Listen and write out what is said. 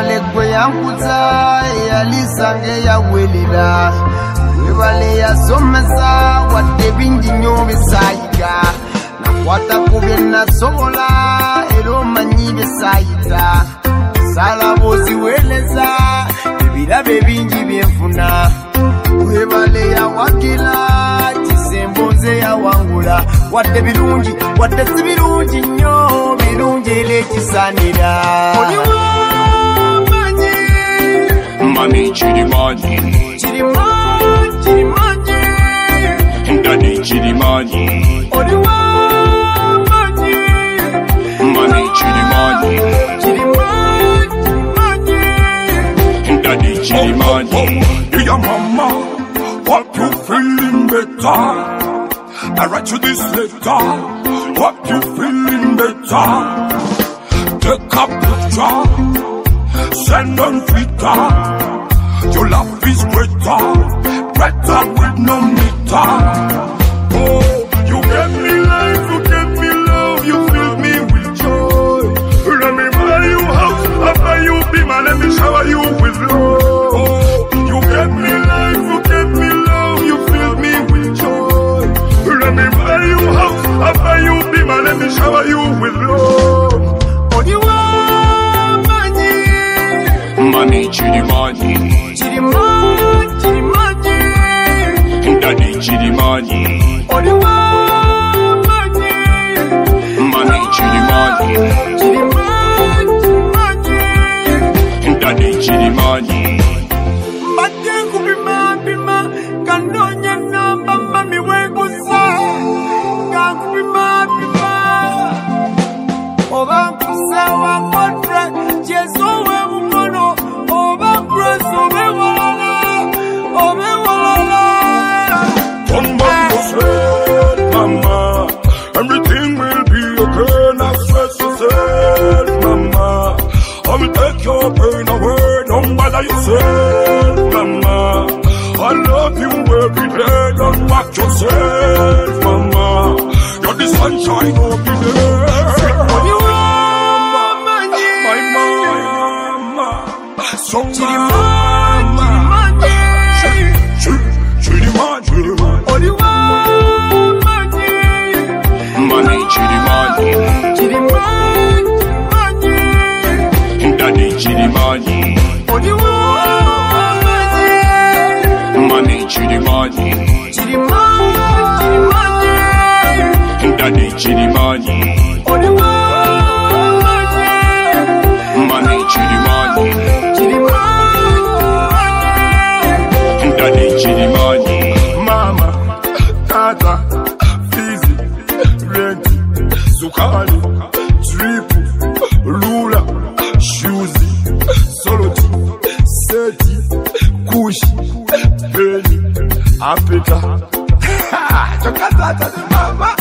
Webale kwe yankuza yalisange ya welila Webale ya somesa watebinji nyobe sayiga Nakwata kubye na sobola ero manyibe sayita Sala bozi weleza ebirabe bingi byenfuna Webale ya wakila tisemboze ya wangula Wate birungi wate sibirungi nyo birungi ele kisanira Mami chirimani Daddy chirimani Mami chirimani Daddy chirimani Dear mama, hope you feeling better. I write you this letter, hope you feeling better. Take a picture, send on Twitter. Your love is greater with no meter. Oh, you get me life, you get me love, you fill me with joy. Let me buy you house, after you be my, let me shower you with love. Oh, you get me life, you get me love, you fill me with joy. Let me buy you house, after you be my, let me shower you with love. Oh, you are money, chirimani, Daddy chirimani, Mami chirimani, Daddy chirimani. Matengu bima kandonya namba mami wegusa Kangu bima Oba kusa wa kontra Jesu we mukono Oba preso me walala Come back to say, mama, everything will be okay. Not stress yourself, mama. I will take your pain away. Don't bother yourself, mama. I love you every day. Don't mock yourself, mama. You're the sunshine of the day. My mama, so Mami chirimani, Daddy chirimani, Mami chirimani, Daddy chirimani, Mami chirimani, Daddy chirimani. Mama, tata, fizi, renti, sukari, tripu, lula, shuzi, soloti, seti, kushi, peni, apeka. Ha! Chokatata, mama.